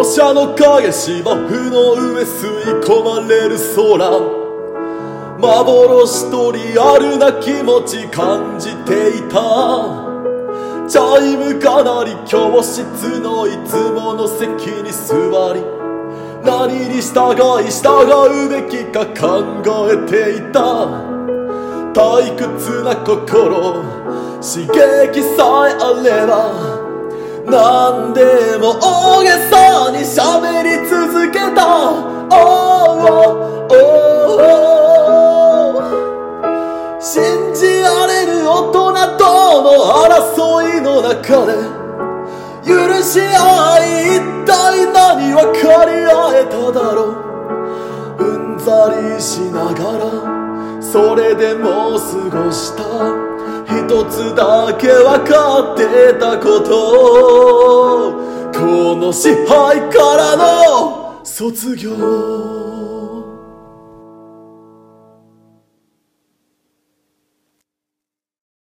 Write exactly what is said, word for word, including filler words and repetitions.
土砂の影、芝生の上吸い込まれる空、幻とリアルな気持ち感じていた。チャイムかなり教室のいつもの席に座り、何に従い従うべきか考えていた。退屈な心、刺激さえあれば何でも大げさに喋り続けた。oh, oh, oh, oh 信じられる大人との争いの中で許し合い、一体何分かり合えただろう。うんざりしながらそれでも過ごした。一つだけ分かってたこと、この支配からの卒業。